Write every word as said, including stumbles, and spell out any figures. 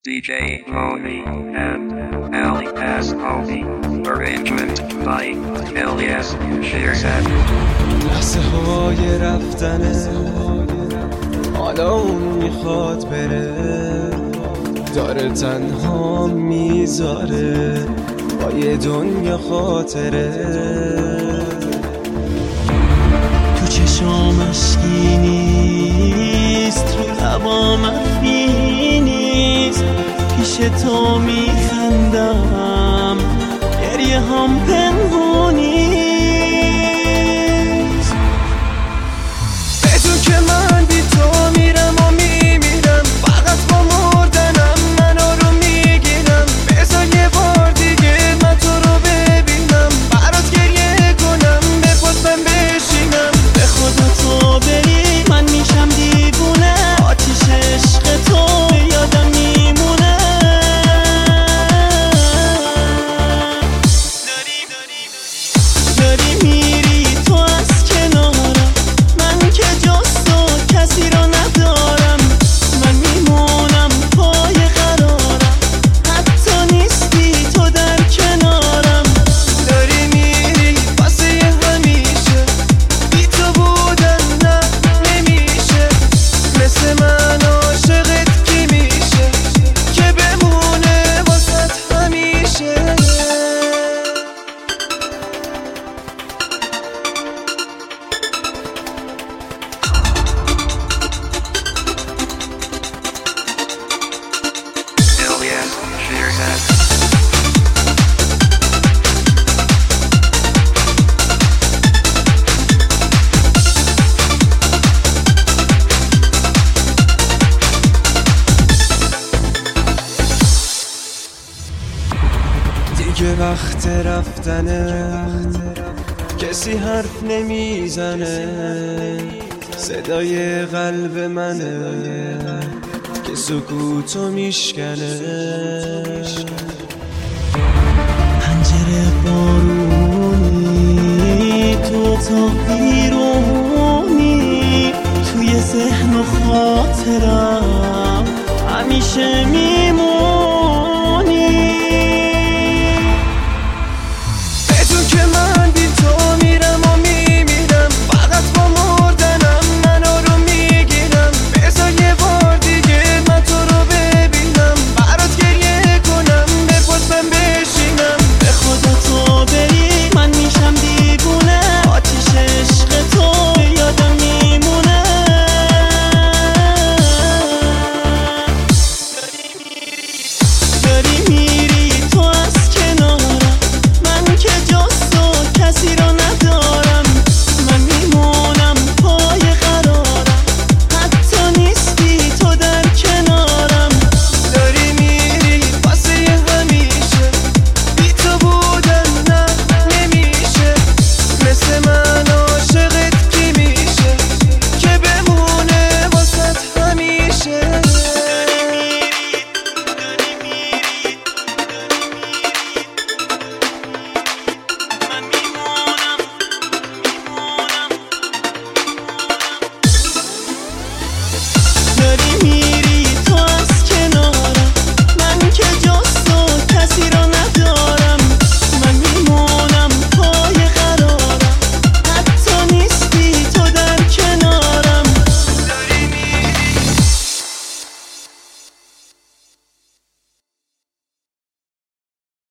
D J Pony and Elias Ovi. Arrangement by Elias Shirzad. لحظه های رفتنه حالا اون میخواد بره، داره تنها میذاره با یه دنیا خاطره. تو چشام اشکی نیست، رو لبام افی نیست، پیش تو میخندم گریه هم پنهونی. بدون که من بی تو میرم و میمیرم، فقط با مردنم منو رو میگیرم. بذار یه بار دیگه من تو رو ببینم، برات گریه کنم بپرسم بشینم. به خدا تو بری من میشم دیوونه، آتیش عشق تو یادم میمونه. داری داری میری تو از کنارم، من که جز تو کسی رو ندارم. من میمونم پای قرارم، حتی نیستی تو در کنارم. داری میری واسه همیشه، بی تو بودن نه نمیشه. مثل من عاشقت کی میشه که بمونه واسه همیشه. Elias Shirzad. دیگه وقت رفتنه، کسی حرف نمیزنه. صدای قلب منه که سکوتو میشکنه. پنجره بارونی، تو تا بیرونی، توی ذهن و خاطرم همیشه می